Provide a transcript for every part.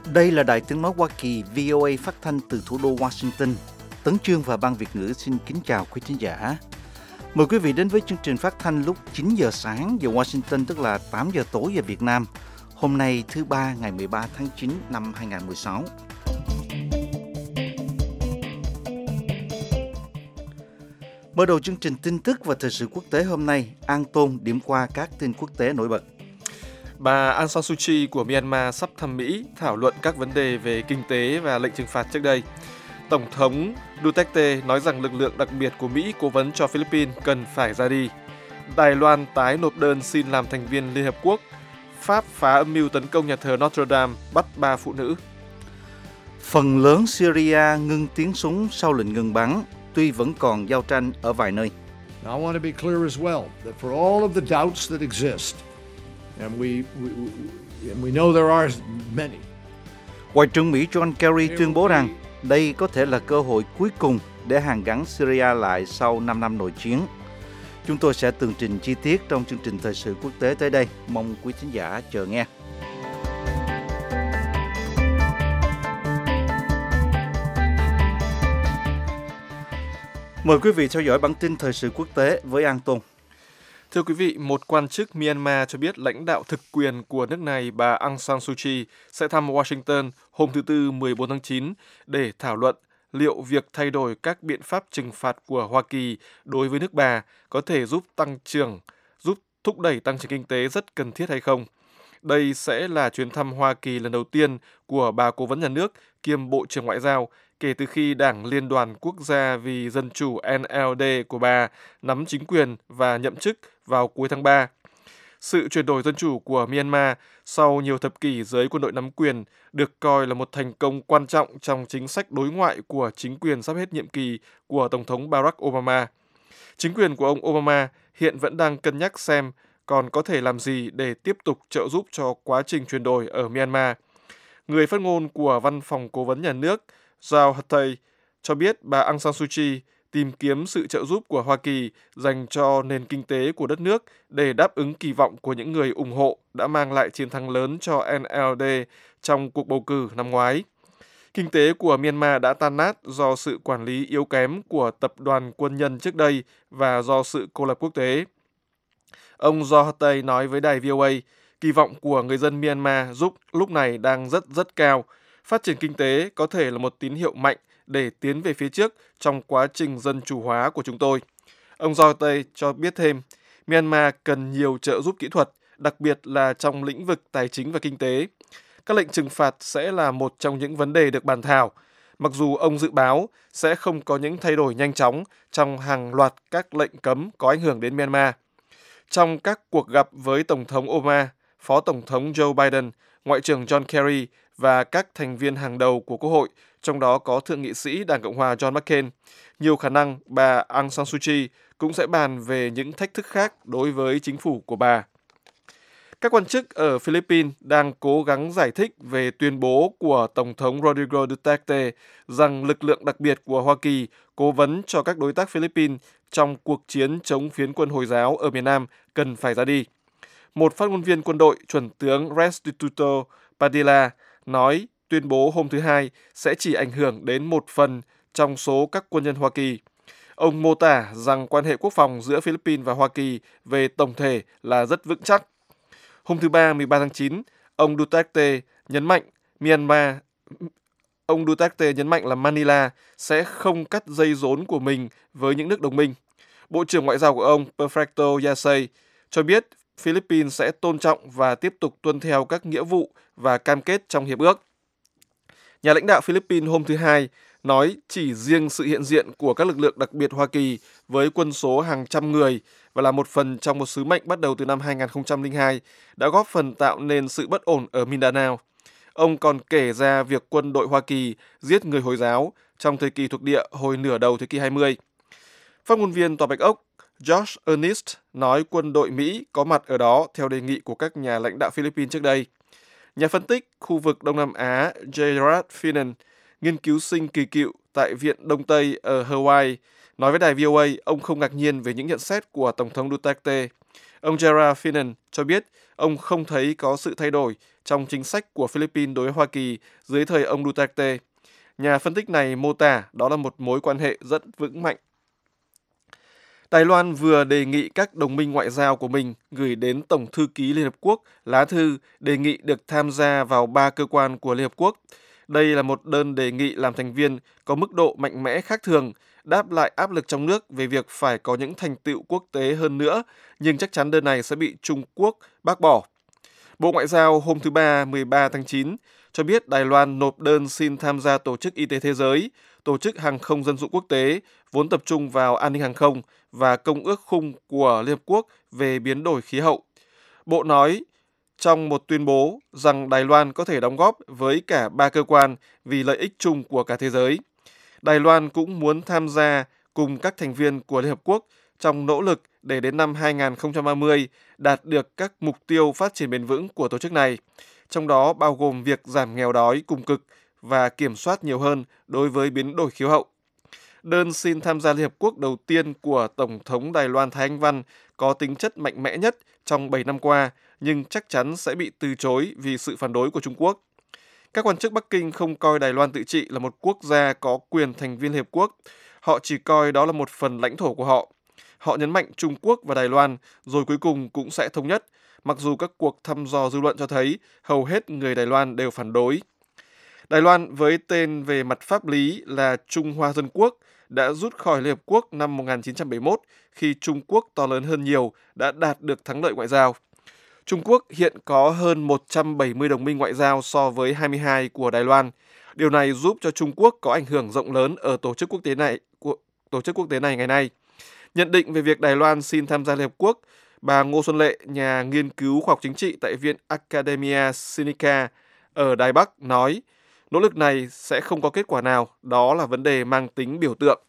Đây là Đài Tiếng nói Hoa Kỳ VOA phát thanh từ thủ đô Washington. Tấn Chương và Ban Việt ngữ xin kính chào quý thính giả. Mời quý vị đến với chương trình phát thanh lúc 9 giờ sáng giờ Washington, tức là 8 giờ tối giờ Việt Nam. Hôm nay thứ Ba ngày 13 tháng 9 năm 2016. Mở đầu chương trình tin tức và thời sự quốc tế hôm nay, An Tôn điểm qua các tin quốc tế nổi bật. Bà Aung San Suu Kyi của Myanmar sắp thăm Mỹ thảo luận các vấn đề về kinh tế và lệnh trừng phạt trước đây. Tổng thống Duterte nói rằng lực lượng đặc biệt của Mỹ cố vấn cho Philippines cần phải ra đi. Đài Loan tái nộp đơn xin làm thành viên Liên Hợp Quốc. Pháp phá âm mưu tấn công nhà thờ Notre Dame, bắt 3 phụ nữ. Phần lớn Syria ngưng tiếng súng sau lệnh ngừng bắn, tuy vẫn còn giao tranh ở vài nơi. Now, I want to be clear as well that for all of the doubts that exist, and we know there are many. Ngoại trưởng Mỹ John Kerry tuyên bố rằng đây có thể là cơ hội cuối cùng để hàn gắn Syria lại sau 5 năm nội chiến. Chúng tôi sẽ tường trình chi tiết trong chương trình thời sự quốc tế tới đây. Mong quý thính giả chờ nghe. Mời quý vị theo dõi bản tin thời sự quốc tế với An Tôn. Thưa quý vị, một quan chức Myanmar cho biết lãnh đạo thực quyền của nước này, bà Aung San Suu Kyi, sẽ thăm Washington hôm thứ Tư 14 tháng 9 để thảo luận liệu việc thay đổi các biện pháp trừng phạt của Hoa Kỳ đối với nước bà có thể giúp thúc đẩy tăng trưởng kinh tế rất cần thiết hay không. Đây sẽ là chuyến thăm Hoa Kỳ lần đầu tiên của bà cố vấn nhà nước kiêm Bộ trưởng Ngoại giao kể từ khi Đảng Liên đoàn Quốc gia vì Dân chủ NLD của bà nắm chính quyền và nhậm chức vào cuối tháng 3. Sự chuyển đổi dân chủ của Myanmar sau nhiều thập kỷ dưới quân đội nắm quyền được coi là một thành công quan trọng trong chính sách đối ngoại của chính quyền sắp hết nhiệm kỳ của Tổng thống Barack Obama. Chính quyền của ông Obama hiện vẫn đang cân nhắc xem còn có thể làm gì để tiếp tục trợ giúp cho quá trình chuyển đổi ở Myanmar. Người phát ngôn của Văn phòng Cố vấn Nhà nước Zhao Hattei cho biết bà Aung San Suu Kyi tìm kiếm sự trợ giúp của Hoa Kỳ dành cho nền kinh tế của đất nước để đáp ứng kỳ vọng của những người ủng hộ đã mang lại chiến thắng lớn cho NLD trong cuộc bầu cử năm ngoái. Kinh tế của Myanmar đã tan nát do sự quản lý yếu kém của tập đoàn quân nhân trước đây và do sự cô lập quốc tế. Ông Zhao Hattei nói với đài VOA, kỳ vọng của người dân Myanmar lúc này đang rất cao. Phát triển kinh tế có thể là một tín hiệu mạnh để tiến về phía trước trong quá trình dân chủ hóa của chúng tôi. Ông Zhao Hattei cho biết thêm, Myanmar cần nhiều trợ giúp kỹ thuật, đặc biệt là trong lĩnh vực tài chính và kinh tế. Các lệnh trừng phạt sẽ là một trong những vấn đề được bàn thảo, mặc dù ông dự báo sẽ không có những thay đổi nhanh chóng trong hàng loạt các lệnh cấm có ảnh hưởng đến Myanmar. Trong các cuộc gặp với Tổng thống Obama, Phó Tổng thống Joe Biden, Ngoại trưởng John Kerry và các thành viên hàng đầu của Quốc hội, trong đó có Thượng nghị sĩ Đảng Cộng hòa John McCain, nhiều khả năng bà Aung San Suu Kyi cũng sẽ bàn về những thách thức khác đối với chính phủ của bà. Các quan chức ở Philippines đang cố gắng giải thích về tuyên bố của Tổng thống Rodrigo Duterte rằng lực lượng đặc biệt của Hoa Kỳ cố vấn cho các đối tác Philippines trong cuộc chiến chống phiến quân Hồi giáo ở miền Nam cần phải ra đi. Một phát ngôn viên quân đội, chuẩn tướng Restituto Padilla, nói tuyên bố hôm thứ Hai sẽ chỉ ảnh hưởng đến một phần trong số các quân nhân Hoa Kỳ. Ông mô tả rằng quan hệ quốc phòng giữa Philippines và Hoa Kỳ về tổng thể là rất vững chắc. Hôm thứ Ba 13 tháng 9, ông Duterte nhấn mạnh là Manila sẽ không cắt dây rốn của mình với những nước đồng minh. Bộ trưởng Ngoại giao của ông Perfecto Yasay cho biết Philippines sẽ tôn trọng và tiếp tục tuân theo các nghĩa vụ và cam kết trong hiệp ước. Nhà lãnh đạo Philippines hôm thứ Hai nói chỉ riêng sự hiện diện của các lực lượng đặc biệt Hoa Kỳ với quân số hàng trăm người và là một phần trong một sứ mệnh bắt đầu từ năm 2002 đã góp phần tạo nên sự bất ổn ở Mindanao. Ông còn kể ra việc quân đội Hoa Kỳ giết người Hồi giáo trong thời kỳ thuộc địa hồi nửa đầu thế kỷ 20. Phát ngôn viên Tòa Bạch Ốc Josh Earnest nói quân đội Mỹ có mặt ở đó theo đề nghị của các nhà lãnh đạo Philippines trước đây. Nhà phân tích khu vực Đông Nam Á Gerard Finan, nghiên cứu sinh kỳ cựu tại Viện Đông Tây ở Hawaii, Nói với đài VOA, ông không ngạc nhiên về những nhận xét của Tổng thống Duterte. Ông Gerard Finan cho biết ông không thấy có sự thay đổi trong chính sách của Philippines đối với Hoa Kỳ dưới thời ông Duterte. Nhà phân tích này mô tả đó là một mối quan hệ rất vững mạnh. Đài Loan vừa đề nghị các đồng minh ngoại giao của mình gửi đến Tổng thư ký Liên Hợp Quốc lá thư đề nghị được tham gia vào 3 cơ quan của Liên Hợp Quốc. Đây là một đơn đề nghị làm thành viên có mức độ mạnh mẽ khác thường, đáp lại áp lực trong nước về việc phải có những thành tựu quốc tế hơn nữa, nhưng chắc chắn đơn này sẽ bị Trung Quốc bác bỏ. Bộ Ngoại giao hôm thứ Ba 13 tháng 9 cho biết Đài Loan nộp đơn xin tham gia Tổ chức Y tế Thế giới, Tổ chức Hàng không Dân dụng Quốc tế, vốn tập trung vào an ninh hàng không và Công ước Khung của Liên Hợp Quốc về biến đổi khí hậu. Bộ nói trong một tuyên bố rằng Đài Loan có thể đóng góp với cả 3 cơ quan vì lợi ích chung của cả thế giới. Đài Loan cũng muốn tham gia cùng các thành viên của Liên Hợp Quốc trong nỗ lực để đến năm 2030 đạt được các mục tiêu phát triển bền vững của tổ chức này, trong đó bao gồm việc giảm nghèo đói cùng cực và kiểm soát nhiều hơn đối với biến đổi khí hậu. Đơn xin tham gia Liên Hợp Quốc đầu tiên của Tổng thống Đài Loan Thái Anh Văn có tính chất mạnh mẽ nhất trong 7 năm qua, nhưng chắc chắn sẽ bị từ chối vì sự phản đối của Trung Quốc. Các quan chức Bắc Kinh không coi Đài Loan tự trị là một quốc gia có quyền thành viên Liên Hợp Quốc. Họ chỉ coi đó là một phần lãnh thổ của họ. Họ nhấn mạnh Trung Quốc và Đài Loan rồi cuối cùng cũng sẽ thống nhất, mặc dù các cuộc thăm dò dư luận cho thấy hầu hết người Đài Loan đều phản đối. Đài Loan với tên về mặt pháp lý là Trung Hoa Dân Quốc đã rút khỏi Liên Hợp Quốc năm 1971 khi Trung Quốc to lớn hơn nhiều đã đạt được thắng lợi ngoại giao. Trung Quốc hiện có hơn 170 đồng minh ngoại giao so với 22 của Đài Loan. Điều này giúp cho Trung Quốc có ảnh hưởng rộng lớn ở tổ chức quốc tế này ngày nay. Nhận định về việc Đài Loan xin tham gia Liên Hợp Quốc, bà Ngô Xuân Lệ, nhà nghiên cứu khoa học chính trị tại Viện Academia Sinica ở Đài Bắc nói, nỗ lực này sẽ không có kết quả nào, đó là vấn đề mang tính biểu tượng.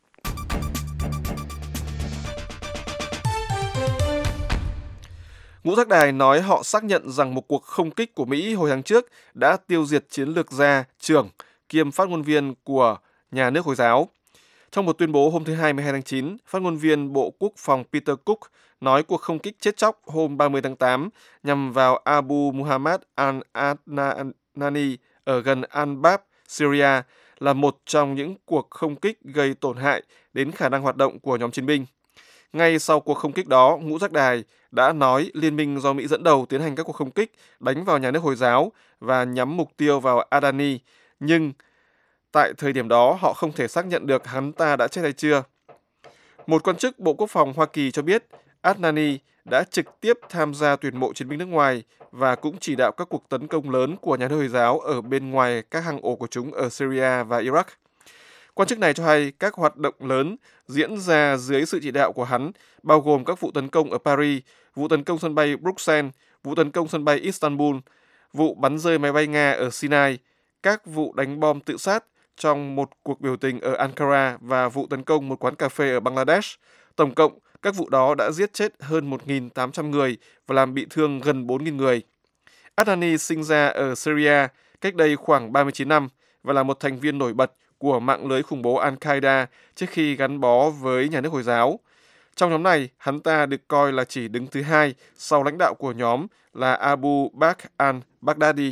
Ngũ Giác Đài nói họ xác nhận rằng một cuộc không kích của Mỹ hồi tháng trước đã tiêu diệt chiến lược gia trưởng kiêm phát ngôn viên của nhà nước Hồi giáo. Trong một tuyên bố hôm thứ Hai 12 tháng 9, phát ngôn viên Bộ Quốc phòng Peter Cook nói cuộc không kích chết chóc hôm 30 tháng 8 nhằm vào Abu Muhammad al-Adnani ở gần Al-Bab, Syria là một trong những cuộc không kích gây tổn hại đến khả năng hoạt động của nhóm chiến binh. Ngay sau cuộc không kích đó, Ngũ Giác Đài đã nói liên minh do Mỹ dẫn đầu tiến hành các cuộc không kích đánh vào nhà nước Hồi giáo và nhắm mục tiêu vào Adani, nhưng tại thời điểm đó họ không thể xác nhận được hắn ta đã chết hay chưa. Một quan chức Bộ Quốc phòng Hoa Kỳ cho biết Adnani đã trực tiếp tham gia tuyển mộ chiến binh nước ngoài và cũng chỉ đạo các cuộc tấn công lớn của nhà nước Hồi giáo ở bên ngoài các hang ổ của chúng ở Syria và Iraq. Quan chức này cho hay các hoạt động lớn diễn ra dưới sự chỉ đạo của hắn, bao gồm các vụ tấn công ở Paris, vụ tấn công sân bay Bruxelles, vụ tấn công sân bay Istanbul, vụ bắn rơi máy bay Nga ở Sinai, các vụ đánh bom tự sát trong một cuộc biểu tình ở Ankara và vụ tấn công một quán cà phê ở Bangladesh. Tổng cộng, các vụ đó đã giết chết hơn 1.800 người và làm bị thương gần 4.000 người. Adnani sinh ra ở Syria cách đây khoảng 39 năm và là một thành viên nổi bật của mạng lưới khủng bố Al-Qaeda trước khi gắn bó với nhà nước Hồi giáo. Trong nhóm này, hắn ta được coi là chỉ đứng thứ hai sau lãnh đạo của nhóm là Abu Bakr al-Baghdadi.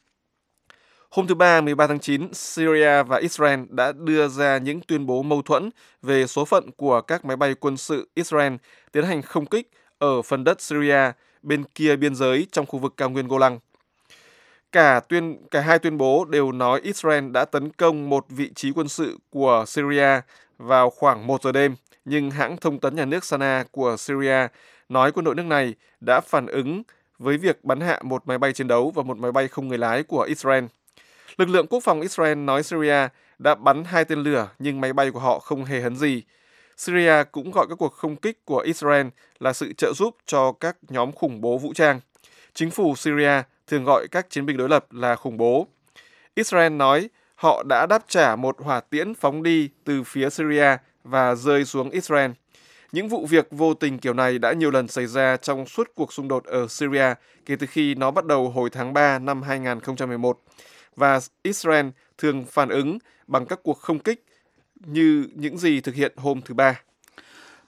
Hôm thứ Ba, 13 tháng 9, Syria và Israel đã đưa ra những tuyên bố mâu thuẫn về số phận của các máy bay quân sự Israel tiến hành không kích ở phần đất Syria bên kia biên giới trong khu vực cao nguyên Golan. Cả hai tuyên bố đều nói Israel đã tấn công một vị trí quân sự của Syria vào khoảng 1 giờ đêm, nhưng hãng thông tấn nhà nước Sana của Syria nói quân đội nước này đã phản ứng với việc bắn hạ một máy bay chiến đấu và một máy bay không người lái của Israel. Lực lượng quốc phòng Israel nói Syria đã bắn 2 tên lửa nhưng máy bay của họ không hề hấn gì. Syria cũng gọi các cuộc không kích của Israel là sự trợ giúp cho các nhóm khủng bố vũ trang. Chính phủ Syria thường gọi các chiến binh đối lập là khủng bố. Israel nói họ đã đáp trả một hỏa tiễn phóng đi từ phía Syria và rơi xuống Israel. Những vụ việc vô tình kiểu này đã nhiều lần xảy ra trong suốt cuộc xung đột ở Syria kể từ khi nó bắt đầu hồi tháng 3 năm 2011. Và Israel thường phản ứng bằng các cuộc không kích như những gì thực hiện hôm thứ Ba.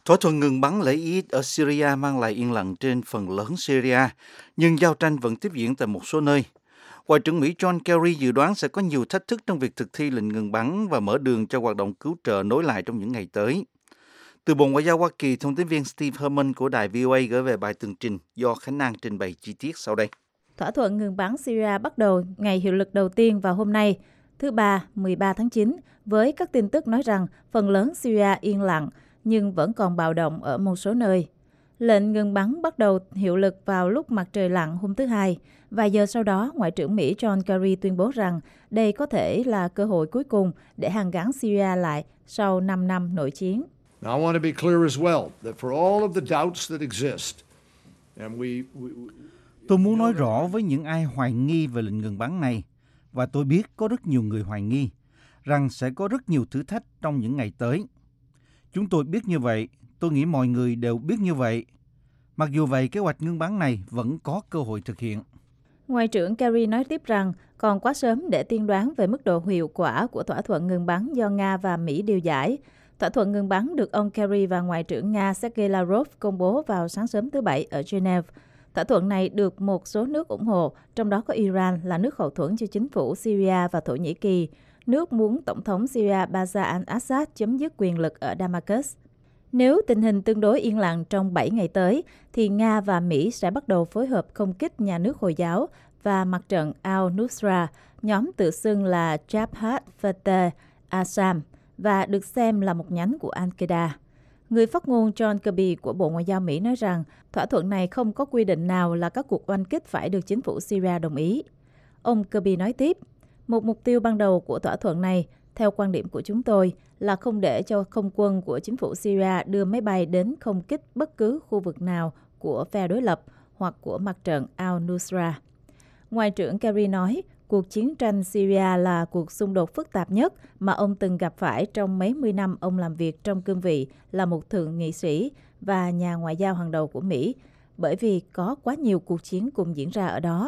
Thỏa thuận ngừng bắn lẻ ít ở Syria mang lại yên lặng trên phần lớn Syria, nhưng giao tranh vẫn tiếp diễn tại một số nơi. Ngoại trưởng Mỹ John Kerry dự đoán sẽ có nhiều thách thức trong việc thực thi lệnh ngừng bắn và mở đường cho hoạt động cứu trợ nối lại trong những ngày tới. Từ Bộ Ngoại giao Hoa Kỳ, thông tin viên Steve Herman của đài VOA gửi về bài tường trình do Khánh An trình bày chi tiết sau đây. Thỏa thuận ngừng bắn Syria bắt đầu ngày hiệu lực đầu tiên vào hôm nay, thứ Ba, 13 tháng 9, với các tin tức nói rằng phần lớn Syria yên lặng, nhưng vẫn còn bạo động ở một số nơi. Lệnh ngừng bắn bắt đầu hiệu lực vào lúc mặt trời lặn hôm thứ Hai. Vài giờ sau đó, Ngoại trưởng Mỹ John Kerry tuyên bố rằng đây có thể là cơ hội cuối cùng để hàn gắn Syria lại sau 5 năm nội chiến. Now, I want to be clear as well that for all of the doubts that exist, and Tôi muốn nói rõ với những ai hoài nghi về lệnh ngừng bắn này, và tôi biết có rất nhiều người hoài nghi, rằng sẽ có rất nhiều thử thách trong những ngày tới. Chúng tôi biết như vậy, tôi nghĩ mọi người đều biết như vậy. Mặc dù vậy, kế hoạch ngừng bắn này vẫn có cơ hội thực hiện. Ngoại trưởng Kerry nói tiếp rằng còn quá sớm để tiên đoán về mức độ hiệu quả của thỏa thuận ngừng bắn do Nga và Mỹ điều giải. Thỏa thuận ngừng bắn được ông Kerry và Ngoại trưởng Nga Sergei Lavrov công bố vào sáng sớm thứ Bảy ở Geneva. Thỏa thuận này được một số nước ủng hộ, trong đó có Iran là nước hậu thuẫn cho chính phủ Syria và Thổ Nhĩ Kỳ, nước muốn Tổng thống Syria Bashar al-Assad chấm dứt quyền lực ở Damascus. Nếu tình hình tương đối yên lặng trong 7 ngày tới, thì Nga và Mỹ sẽ bắt đầu phối hợp không kích nhà nước Hồi giáo và mặt trận al-Nusra, nhóm tự xưng là Jabhat Fateh al-Sham và được xem là một nhánh của Al-Qaeda. Người phát ngôn John Kirby của Bộ Ngoại giao Mỹ nói rằng thỏa thuận này không có quy định nào là các cuộc oanh kích phải được chính phủ Syria đồng ý. Ông Kirby nói tiếp, một mục tiêu ban đầu của thỏa thuận này, theo quan điểm của chúng tôi, là không để cho không quân của chính phủ Syria đưa máy bay đến không kích bất cứ khu vực nào của phe đối lập hoặc của mặt trận al-Nusra. Ngoại trưởng Kerry nói, cuộc chiến tranh Syria là cuộc xung đột phức tạp nhất mà ông từng gặp phải trong mấy mươi năm ông làm việc trong cương vị là một thượng nghị sĩ và nhà ngoại giao hàng đầu của Mỹ, bởi vì có quá nhiều cuộc chiến cùng diễn ra ở đó.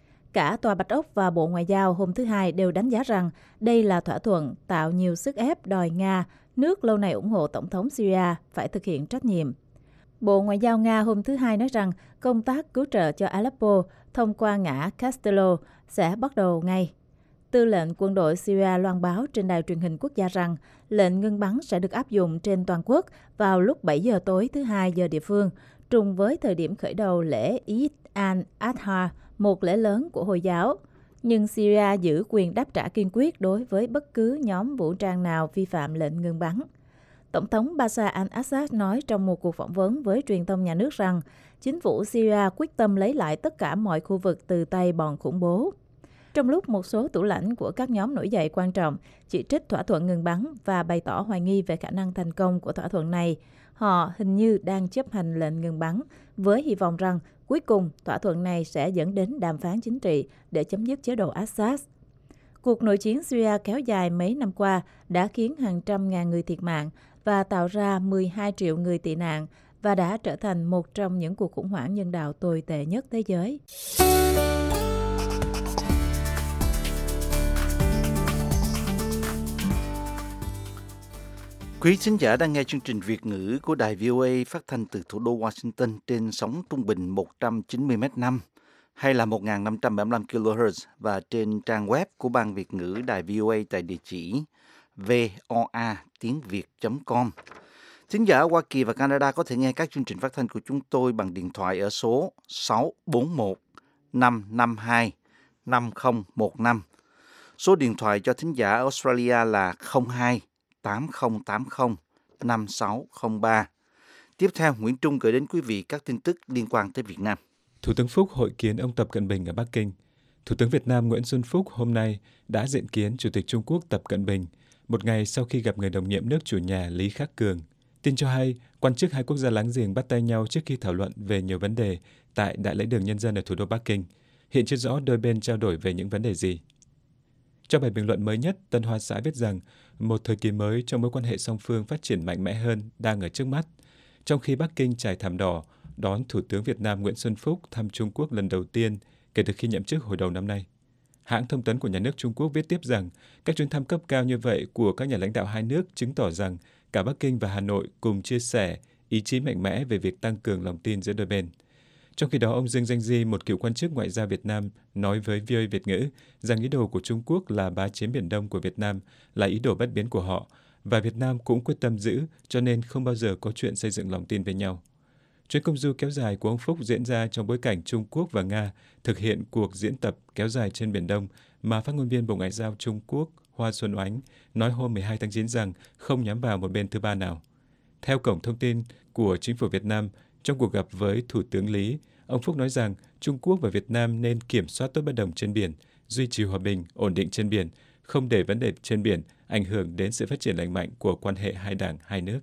Cả Tòa Bạch Ốc và Bộ Ngoại giao hôm thứ Hai đều đánh giá rằng đây là thỏa thuận tạo nhiều sức ép đòi Nga, nước lâu nay ủng hộ Tổng thống Syria, phải thực hiện trách nhiệm. Bộ Ngoại giao Nga hôm thứ Hai nói rằng công tác cứu trợ cho Aleppo thông qua ngã Castello sẽ bắt đầu ngay. Tư lệnh quân đội Syria loan báo trên đài truyền hình quốc gia rằng lệnh ngưng bắn sẽ được áp dụng trên toàn quốc vào lúc 7 giờ tối thứ Hai giờ địa phương, trùng với thời điểm khởi đầu lễ Eid al-Adha, một lễ lớn của Hồi giáo. Nhưng Syria giữ quyền đáp trả kiên quyết đối với bất cứ nhóm vũ trang nào vi phạm lệnh ngừng bắn. Tổng thống Bashar al-Assad nói trong một cuộc phỏng vấn với truyền thông nhà nước rằng chính phủ Syria quyết tâm lấy lại tất cả mọi khu vực từ tay bọn khủng bố. Trong lúc một số thủ lãnh của các nhóm nổi dậy quan trọng chỉ trích thỏa thuận ngừng bắn và bày tỏ hoài nghi về khả năng thành công của thỏa thuận này, họ hình như đang chấp hành lệnh ngừng bắn với hy vọng rằng cuối cùng thỏa thuận này sẽ dẫn đến đàm phán chính trị để chấm dứt chế độ Assad. Cuộc nội chiến Syria kéo dài mấy năm qua đã khiến hàng trăm ngàn người thiệt mạng và tạo ra 12 triệu người tị nạn và đã trở thành một trong những cuộc khủng hoảng nhân đạo tồi tệ nhất thế giới. Quý thính giả đang nghe chương trình Việt ngữ của đài VOA phát thanh từ thủ đô Washington trên sóng trung bình 190m5 hay là 1575 kHz và trên trang web của Ban Việt ngữ đài VOA tại địa chỉ voa.tiếng.việt.com. Thính giả ở Hoa Kỳ và Canada có thể nghe các chương trình phát thanh của chúng tôi bằng điện thoại ở số 641 552 5015. Số điện thoại cho thính giả ở Australia là 02 8080 5603. Tiếp theo, Nguyễn Trung gửi đến quý vị các tin tức liên quan tới Việt Nam. Thủ tướng Phúc hội kiến ông Tập Cận Bình ở Bắc Kinh. Thủ tướng Việt Nam Nguyễn Xuân Phúc hôm nay đã diện kiến Chủ tịch Trung Quốc Tập Cận Bình, một ngày sau khi gặp người đồng nhiệm nước chủ nhà Lý Khắc Cường. Tin cho hay, quan chức hai quốc gia láng giềng bắt tay nhau trước khi thảo luận về nhiều vấn đề tại Đại lễ đường Nhân dân ở thủ đô Bắc Kinh. Hiện chưa rõ đôi bên trao đổi về những vấn đề gì. Trong bài bình luận mới nhất, Tân Hoa Xã viết rằng một thời kỳ mới trong mối quan hệ song phương phát triển mạnh mẽ hơn đang ở trước mắt, trong khi Bắc Kinh trải thảm đỏ đón Thủ tướng Việt Nam Nguyễn Xuân Phúc thăm Trung Quốc lần đầu tiên kể từ khi nhậm chức hồi đầu năm nay. Hãng thông tấn của nhà nước Trung Quốc viết tiếp rằng các chuyến thăm cấp cao như vậy của các nhà lãnh đạo hai nước chứng tỏ rằng cả Bắc Kinh và Hà Nội cùng chia sẻ ý chí mạnh mẽ về việc tăng cường lòng tin giữa đôi bên. Trong khi đó, ông Dương Danh Di, một cựu quan chức ngoại giao Việt Nam, nói với VOA Việt ngữ rằng ý đồ của Trung Quốc là bá chiếm Biển Đông của Việt Nam là ý đồ bất biến của họ, và Việt Nam cũng quyết tâm giữ, cho nên không bao giờ có chuyện xây dựng lòng tin với nhau. Chuyến công du kéo dài của ông Phúc diễn ra trong bối cảnh Trung Quốc và Nga thực hiện cuộc diễn tập kéo dài trên Biển Đông mà phát ngôn viên Bộ Ngoại giao Trung Quốc Hoa Xuân Oánh nói hôm 12 tháng 9 rằng không nhắm vào một bên thứ ba nào. Theo cổng thông tin của Chính phủ Việt Nam, trong cuộc gặp với Thủ tướng Lý, ông Phúc nói rằng Trung Quốc và Việt Nam nên kiểm soát tốt bất đồng trên biển, duy trì hòa bình, ổn định trên biển, không để vấn đề trên biển ảnh hưởng đến sự phát triển lành mạnh của quan hệ hai đảng, hai nước.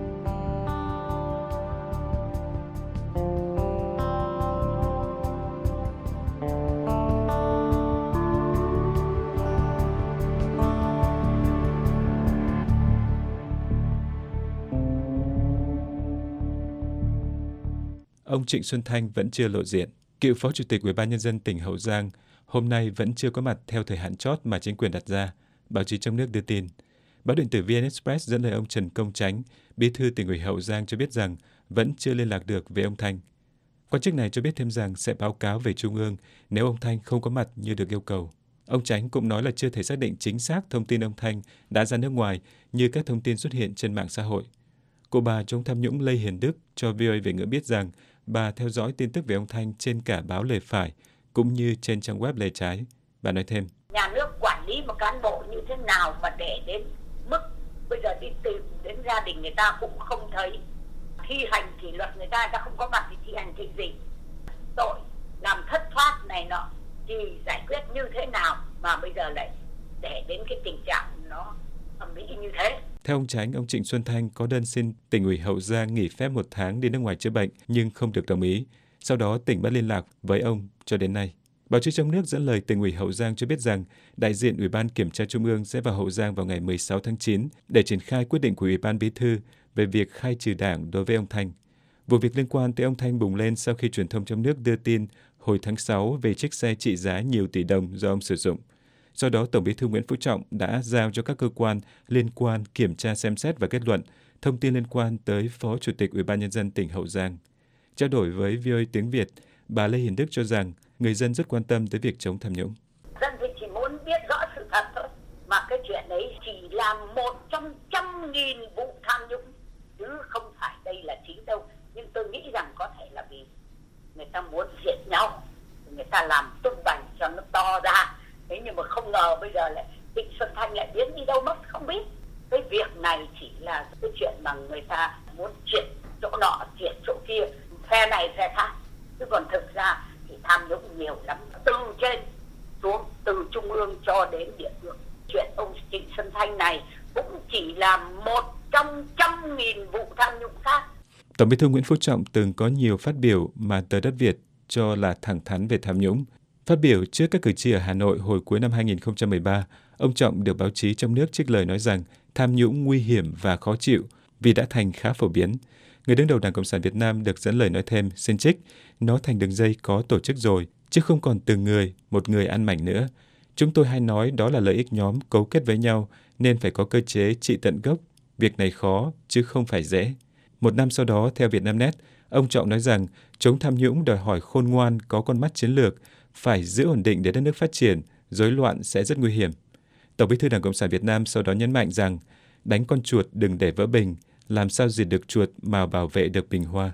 Ông Trịnh Xuân Thanh vẫn chưa lộ diện. Cựu Phó Chủ tịch Ủy ban Nhân dân tỉnh Hậu Giang hôm nay vẫn chưa có mặt theo thời hạn chót mà chính quyền đặt ra, báo chí trong nước đưa tin. Báo điện tử VN Express dẫn lời ông Trần Công Chánh, Bí thư Tỉnh ủy Hậu Giang cho biết rằng vẫn chưa liên lạc được với ông Thanh. Quan chức này cho biết thêm rằng sẽ báo cáo về Trung ương nếu ông Thanh không có mặt như được yêu cầu. Ông Chánh cũng nói là chưa thể xác định chính xác thông tin ông Thanh đã ra nước ngoài như các thông tin xuất hiện trên mạng xã hội. Cô bà chống tham nhũng Lê Hiền Đức cho VOA Việt ngữ biết rằng bà theo dõi tin tức về ông Thanh trên cả báo Lề Phải cũng như trên trang web Lề Trái. Bà nói thêm: nhà nước quản lý một cán bộ như thế nào mà để đến mức bây giờ đi tìm đến gia đình người ta cũng không thấy, thi hành kỷ luật người ta không có mặt thì thi hành cái gì, tội làm thất thoát này nọ thì giải quyết như thế nào mà bây giờ lại để đến cái tình trạng nó ầm ĩ như thế. Theo ông Chánh, ông Trịnh Xuân Thanh có đơn xin Tỉnh ủy Hậu Giang nghỉ phép 1 tháng đi nước ngoài chữa bệnh nhưng không được đồng ý. Sau đó tỉnh mất liên lạc với ông cho đến nay. Báo chí trong nước dẫn lời Tỉnh ủy Hậu Giang cho biết rằng đại diện Ủy ban Kiểm tra Trung ương sẽ vào Hậu Giang vào ngày 16 tháng 9 để triển khai quyết định của Ủy ban Bí thư về việc khai trừ đảng đối với ông Thanh. Vụ việc liên quan tới ông Thanh bùng lên sau khi truyền thông trong nước đưa tin hồi tháng 6 về chiếc xe trị giá nhiều tỷ đồng do ông sử dụng. Do đó, Tổng Bí thư Nguyễn Phú Trọng đã giao cho các cơ quan liên quan kiểm tra xem xét và kết luận thông tin liên quan tới Phó Chủ tịch Ủy ban Nhân dân tỉnh Hậu Giang. Trao đổi với VOA tiếng Việt, bà Lê Hiền Đức cho rằng người dân rất quan tâm tới việc chống tham nhũng. Dân thì chỉ muốn biết rõ sự thật thôi, mà cái chuyện đấy chỉ là một trong 100.000 vụ tham nhũng, chứ không phải đây là chính đâu. Nhưng tôi nghĩ rằng có thể là vì người ta muốn diệt nhau, người ta làm tung bành cho nó to ra. Thế nhưng mà không ngờ bây giờ lại Trịnh Xuân Thanh lại biến đi đâu mất không biết. Cái việc này chỉ là cái chuyện mà người ta muốn chuyển chỗ nọ, chuyển chỗ kia, phe này phe khác. Chứ còn thực ra thì tham nhũng nhiều lắm, từ trên xuống, từ trung ương cho đến địa phương. Chuyện ông Trịnh Xuân Thanh này cũng chỉ là một trong 100.000 vụ tham nhũng khác. Tổng Bí thư Nguyễn Phú Trọng từng có nhiều phát biểu mà tờ Đất Việt cho là thẳng thắn về tham nhũng. Phát biểu trước các cử tri ở Hà Nội hồi cuối năm 2013, ông Trọng được báo chí trong nước trích lời nói rằng tham nhũng nguy hiểm và khó chịu vì đã thành khá phổ biến. Người đứng đầu Đảng Cộng sản Việt Nam được dẫn lời nói thêm, xin trích, nó thành đường dây có tổ chức rồi, chứ không còn từng người, một người ăn mảnh nữa. Chúng tôi hay nói đó là lợi ích nhóm cấu kết với nhau nên phải có cơ chế trị tận gốc. Việc này khó, chứ không phải dễ. 1 năm sau đó, theo Vietnamnet, ông Trọng nói rằng chống tham nhũng đòi hỏi khôn ngoan, có con mắt chiến lược, phải giữ ổn định để đất nước phát triển, rối loạn sẽ rất nguy hiểm. Tổng Bí thư Đảng Cộng sản Việt Nam sau đó nhấn mạnh rằng đánh con chuột đừng để vỡ bình, làm sao diệt được chuột mà bảo vệ được bình hoa.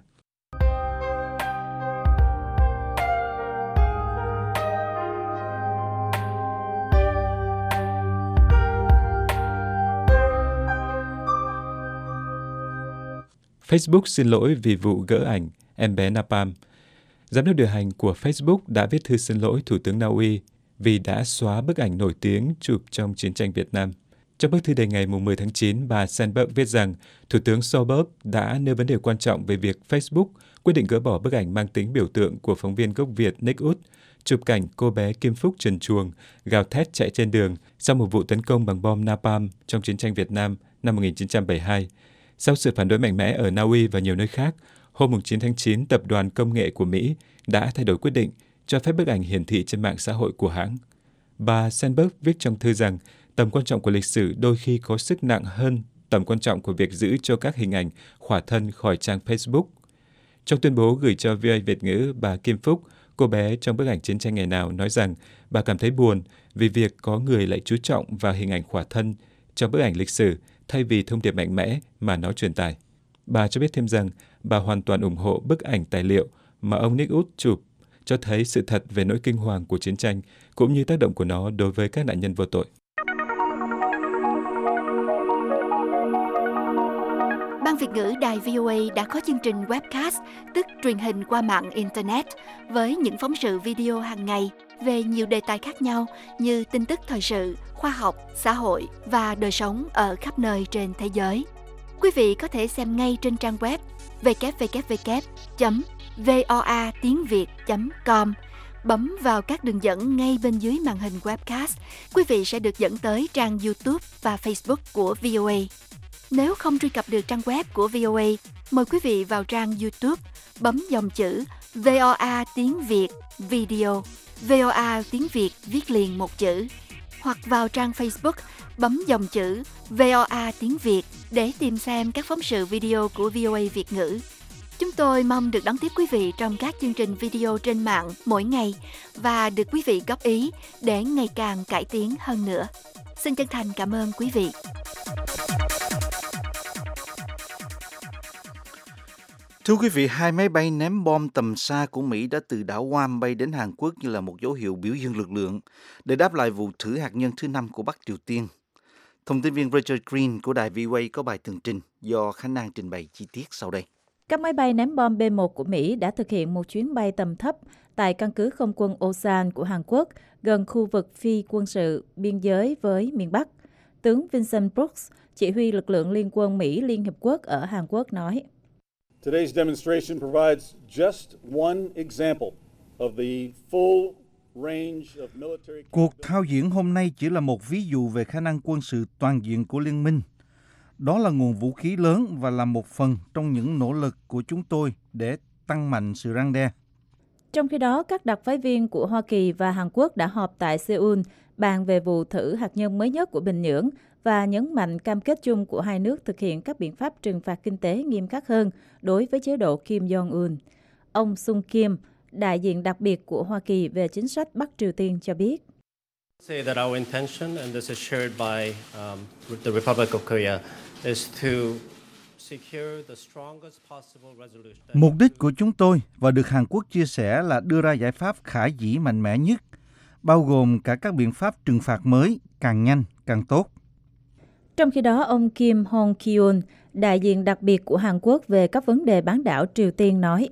Facebook xin lỗi vì vụ gỡ ảnh em bé Napalm. Giám đốc điều hành của Facebook đã viết thư xin lỗi Thủ tướng Na Uy vì đã xóa bức ảnh nổi tiếng chụp trong chiến tranh Việt Nam. Trong bức thư đề ngày 10 tháng 9, bà Sandberg viết rằng Thủ tướng Solberg đã nêu vấn đề quan trọng về việc Facebook quyết định gỡ bỏ bức ảnh mang tính biểu tượng của phóng viên gốc Việt Nick Ut, chụp cảnh cô bé Kim Phúc trần truồng, gào thét chạy trên đường sau một vụ tấn công bằng bom napalm trong chiến tranh Việt Nam năm 1972. Sau sự phản đối mạnh mẽ ở Na Uy và nhiều nơi khác, hôm 9 tháng 9, Tập đoàn Công nghệ của Mỹ đã thay đổi quyết định cho phép bức ảnh hiển thị trên mạng xã hội của hãng. Bà Sandberg viết trong thư rằng tầm quan trọng của lịch sử đôi khi có sức nặng hơn tầm quan trọng của việc giữ cho các hình ảnh khỏa thân khỏi trang Facebook. Trong tuyên bố gửi cho VOA Việt ngữ, bà Kim Phúc, cô bé trong bức ảnh chiến tranh ngày nào, nói rằng bà cảm thấy buồn vì việc có người lại chú trọng vào hình ảnh khỏa thân trong bức ảnh lịch sử thay vì thông điệp mạnh mẽ mà nó truyền tải. Bà cho biết thêm rằng bà hoàn toàn ủng hộ bức ảnh tài liệu mà ông Nick Ut chụp, cho thấy sự thật về nỗi kinh hoàng của chiến tranh cũng như tác động của nó đối với các nạn nhân vô tội. Ban Việt ngữ đài VOA đã có chương trình webcast, tức truyền hình qua mạng Internet, với những phóng sự video hàng ngày về nhiều đề tài khác nhau như tin tức thời sự, khoa học, xã hội và đời sống ở khắp nơi trên thế giới. Quý vị có thể xem ngay trên trang web www.voatiengviet.com. Bấm vào các đường dẫn ngay bên dưới màn hình webcast, quý vị sẽ được dẫn tới trang YouTube và Facebook của VOA. Nếu không truy cập được trang web của VOA, mời quý vị vào trang YouTube, bấm dòng chữ VOA tiếng Việt Video, VOA tiếng Việt viết liền một chữ, hoặc vào trang Facebook, bấm dòng chữ VOA tiếng Việt để tìm xem các phóng sự video của VOA Việt ngữ. Chúng tôi mong được đón tiếp quý vị trong các chương trình video trên mạng mỗi ngày và được quý vị góp ý để ngày càng cải tiến hơn nữa. Xin chân thành cảm ơn quý vị. Thưa quý vị, 2 máy bay ném bom tầm xa của Mỹ đã từ đảo Guam bay đến Hàn Quốc như là một dấu hiệu biểu dương lực lượng để đáp lại vụ thử hạt nhân thứ 5 của Bắc Triều Tiên. Thông tin viên Richard Green của đài VOA có bài tường trình do Khánh An trình bày chi tiết sau đây. Các máy bay ném bom B-1 của Mỹ đã thực hiện một chuyến bay tầm thấp tại căn cứ không quân Osan của Hàn Quốc, gần khu vực phi quân sự biên giới với miền Bắc. Tướng Vincent Brooks, chỉ huy lực lượng liên quân Mỹ Liên Hiệp Quốc ở Hàn Quốc nói: Today's demonstration provides just one example of the full range of military. Cuộc thao diễn hôm nay chỉ là một ví dụ về khả năng quân sự toàn diện của liên minh. Đó là nguồn vũ khí lớn và là một phần trong những nỗ lực của chúng tôi để tăng mạnh sự răn đe. Trong khi đó, các đặc phái viên của Hoa Kỳ và Hàn Quốc đã họp tại Seoul bàn về vụ thử hạt nhân mới nhất của Bình Nhưỡng và nhấn mạnh cam kết chung của hai nước thực hiện các biện pháp trừng phạt kinh tế nghiêm khắc hơn đối với chế độ Kim Jong-un. Ông Sung Kim, đại diện đặc biệt của Hoa Kỳ về chính sách Bắc Triều Tiên cho biết: Say that our intention, and this is shared by the Republic of Korea, is to secure the strongest possible resolution. Mục đích của chúng tôi và được Hàn Quốc chia sẻ là đưa ra giải pháp khả dĩ mạnh mẽ nhất, bao gồm cả các biện pháp trừng phạt mới, càng nhanh càng tốt. Trong khi đó, ông Kim Hong Kyun, đại diện đặc biệt của Hàn Quốc về các vấn đề bán đảo Triều Tiên nói: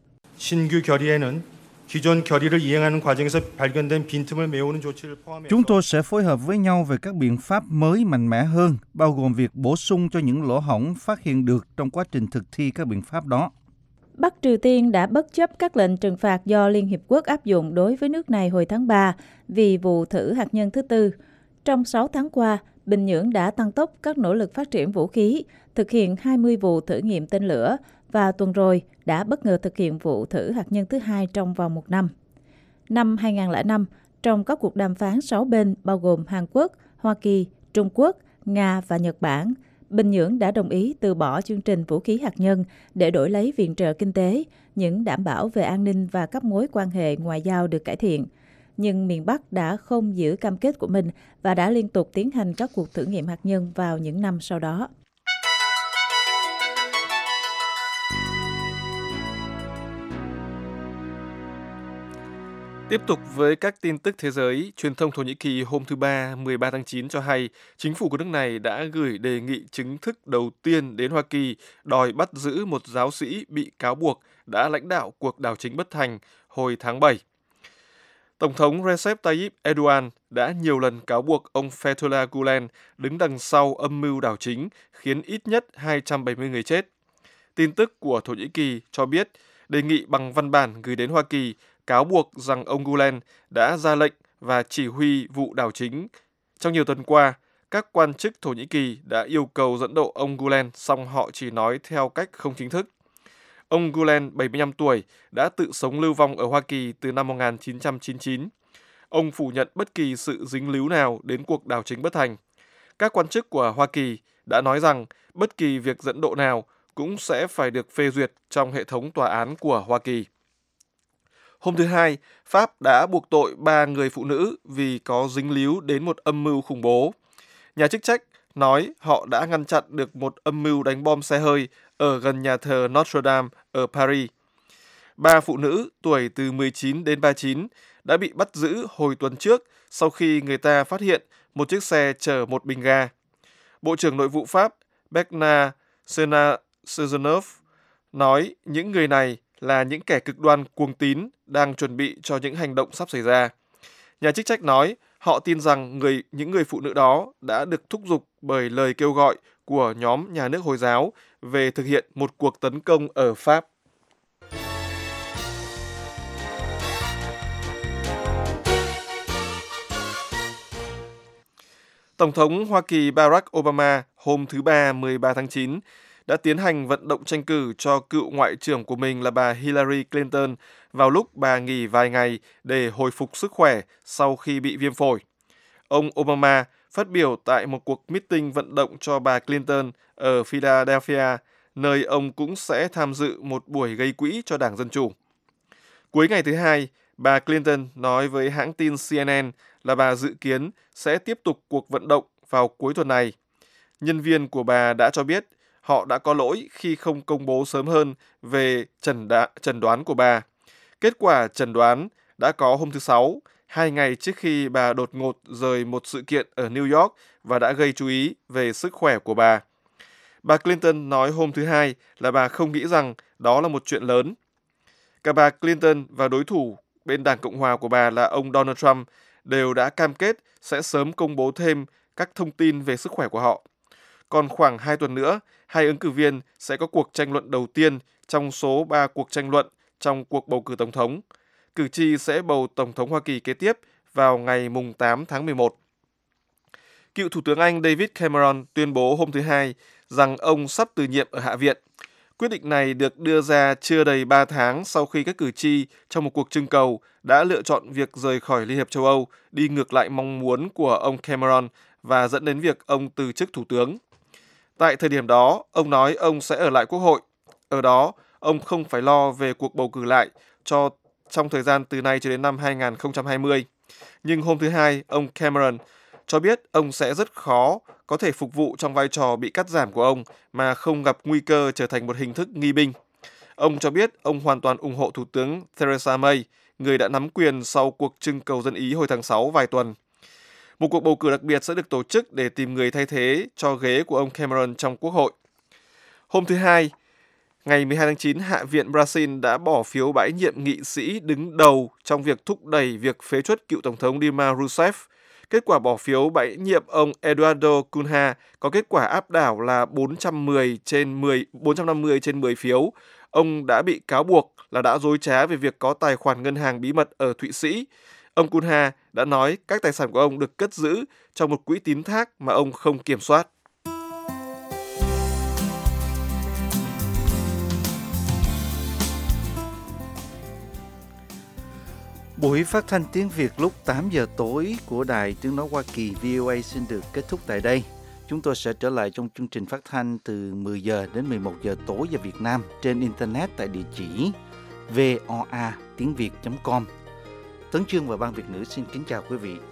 신규 결의에는 기존 결의를 이행하는 과정에서 발견된 빈틈을 메우는 조치를 포함해서 Chúng tôi sẽ phối hợp với nhau về các biện pháp mới mạnh mẽ hơn, bao gồm việc bổ sung cho những lỗ hổng phát hiện được trong quá trình thực thi các biện pháp đó. Bắc Triều Tiên đã bất chấp các lệnh trừng phạt do Liên Hiệp Quốc áp dụng đối với nước này hồi tháng 3 vì vụ thử hạt nhân thứ tư. Trong 6 tháng qua, Bình Nhưỡng đã tăng tốc các nỗ lực phát triển vũ khí, thực hiện 20 vụ thử nghiệm tên lửa và tuần rồi đã bất ngờ thực hiện vụ thử hạt nhân thứ 2 trong vòng một năm. Năm 2005, trong các cuộc đàm phán 6 bên bao gồm Hàn Quốc, Hoa Kỳ, Trung Quốc, Nga và Nhật Bản, Bình Nhưỡng đã đồng ý từ bỏ chương trình vũ khí hạt nhân để đổi lấy viện trợ kinh tế, những đảm bảo về an ninh và các mối quan hệ ngoại giao được cải thiện. Nhưng miền Bắc đã không giữ cam kết của mình và đã liên tục tiến hành các cuộc thử nghiệm hạt nhân vào những năm sau đó. Tiếp tục với các tin tức thế giới, truyền thông Thổ Nhĩ Kỳ hôm thứ Ba, 13 tháng 9 cho hay chính phủ của nước này đã gửi đề nghị chính thức đầu tiên đến Hoa Kỳ đòi bắt giữ một giáo sĩ bị cáo buộc đã lãnh đạo cuộc đảo chính bất thành hồi tháng 7. Tổng thống Recep Tayyip Erdogan đã nhiều lần cáo buộc ông Fethullah Gulen đứng đằng sau âm mưu đảo chính khiến ít nhất 270 người chết. Tin tức của Thổ Nhĩ Kỳ cho biết đề nghị bằng văn bản gửi đến Hoa Kỳ cáo buộc rằng ông Gulen đã ra lệnh và chỉ huy vụ đảo chính. Trong nhiều tuần qua, các quan chức Thổ Nhĩ Kỳ đã yêu cầu dẫn độ ông Gulen, song họ chỉ nói theo cách không chính thức. Ông Gulen, 75 tuổi, đã tự sống lưu vong ở Hoa Kỳ từ năm 1999. Ông phủ nhận bất kỳ sự dính líu nào đến cuộc đảo chính bất thành. Các quan chức của Hoa Kỳ đã nói rằng bất kỳ việc dẫn độ nào cũng sẽ phải được phê duyệt trong hệ thống tòa án của Hoa Kỳ. Hôm thứ Hai, Pháp đã buộc tội 3 người phụ nữ vì có dính líu đến một âm mưu khủng bố. Nhà chức trách nói họ đã ngăn chặn được một âm mưu đánh bom xe hơi ở gần nhà thờ Notre Dame ở Paris. 3 phụ nữ tuổi từ 19 đến 39 đã bị bắt giữ hồi tuần trước sau khi người ta phát hiện một chiếc xe chở một bình ga. Bộ trưởng Nội vụ Pháp Bernard Cazeneuve nói những người này là những kẻ cực đoan cuồng tín đang chuẩn bị cho những hành động sắp xảy ra. Nhà chức trách nói họ tin rằng những người phụ nữ đó đã được thúc giục bởi lời kêu gọi của nhóm nhà nước Hồi giáo về thực hiện một cuộc tấn công ở Pháp. Tổng thống Hoa Kỳ Barack Obama hôm thứ Ba 13 tháng 9 đã tiến hành vận động tranh cử cho cựu ngoại trưởng của mình là bà Hillary Clinton vào lúc bà nghỉ vài ngày để hồi phục sức khỏe sau khi bị viêm phổi. Ông Obama phát biểu tại một cuộc meeting vận động cho bà Clinton ở Philadelphia, nơi ông cũng sẽ tham dự một buổi gây quỹ cho Đảng Dân Chủ. Cuối ngày thứ Hai, bà Clinton nói với hãng tin CNN là bà dự kiến sẽ tiếp tục cuộc vận động vào cuối tuần này. Nhân viên của bà đã cho biết họ đã có lỗi khi không công bố sớm hơn về chẩn đoán của bà. Kết quả chẩn đoán đã có hôm thứ Sáu, 2 ngày trước khi bà đột ngột rời một sự kiện ở New York và đã gây chú ý về sức khỏe của bà. Bà Clinton nói hôm thứ Hai là bà không nghĩ rằng đó là một chuyện lớn. Cả bà Clinton và đối thủ bên Đảng Cộng hòa của bà là ông Donald Trump đều đã cam kết sẽ sớm công bố thêm các thông tin về sức khỏe của họ. Còn khoảng 2 tuần nữa, hai ứng cử viên sẽ có cuộc tranh luận đầu tiên trong số 3 cuộc tranh luận trong cuộc bầu cử tổng thống. Cử tri sẽ bầu Tổng thống Hoa Kỳ kế tiếp vào ngày 8 tháng 11. Cựu Thủ tướng Anh David Cameron tuyên bố hôm thứ Hai rằng ông sắp từ nhiệm ở Hạ viện. Quyết định này được đưa ra chưa đầy 3 tháng sau khi các cử tri trong một cuộc trưng cầu đã lựa chọn việc rời khỏi Liên hiệp châu Âu, đi ngược lại mong muốn của ông Cameron và dẫn đến việc ông từ chức thủ tướng. Tại thời điểm đó, ông nói ông sẽ ở lại Quốc hội. Ở đó, ông không phải lo về cuộc bầu cử lại trong thời gian từ nay cho đến năm 2020. Nhưng hôm thứ Hai, ông Cameron cho biết ông sẽ rất khó có thể phục vụ trong vai trò bị cắt giảm của ông mà không gặp nguy cơ trở thành một hình thức nghi binh. Ông cho biết ông hoàn toàn ủng hộ Thủ tướng Theresa May, người đã nắm quyền sau cuộc trưng cầu dân Ý hồi tháng 6 vài tuần. Một cuộc bầu cử đặc biệt sẽ được tổ chức để tìm người thay thế cho ghế của ông Cameron trong Quốc hội. Hôm thứ Hai, ngày 12 tháng 9, Hạ viện Brazil đã bỏ phiếu bãi nhiệm nghị sĩ đứng đầu trong việc thúc đẩy việc phế truất cựu Tổng thống Dilma Rousseff. Kết quả bỏ phiếu bãi nhiệm ông Eduardo Cunha có kết quả áp đảo là 450 trên 10 phiếu. Ông đã bị cáo buộc là đã dối trá về việc có tài khoản ngân hàng bí mật ở Thụy Sĩ. Ông Cunha đã nói các tài sản của ông được cất giữ trong một quỹ tín thác mà ông không kiểm soát. Buổi phát thanh tiếng Việt lúc 8 giờ tối của Đài Tiếng Nói Hoa Kỳ VOA xin được kết thúc tại đây. Chúng tôi sẽ trở lại trong chương trình phát thanh từ 10 giờ đến 11 giờ tối giờ Việt Nam trên Internet tại địa chỉ voatiengviet.com. Tấn Chương và Ban Việt ngữ xin kính chào quý vị.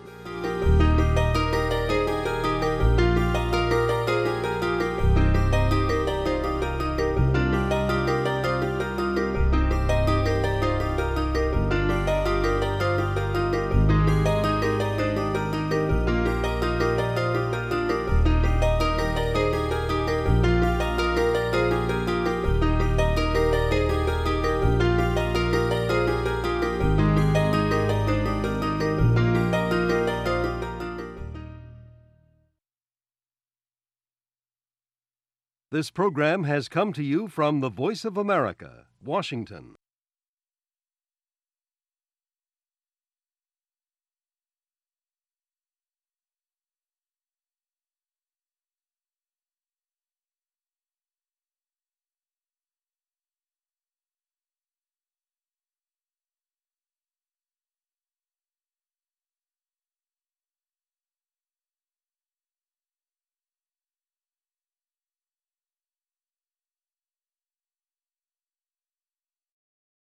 This program has come to you from the Voice of America, Washington.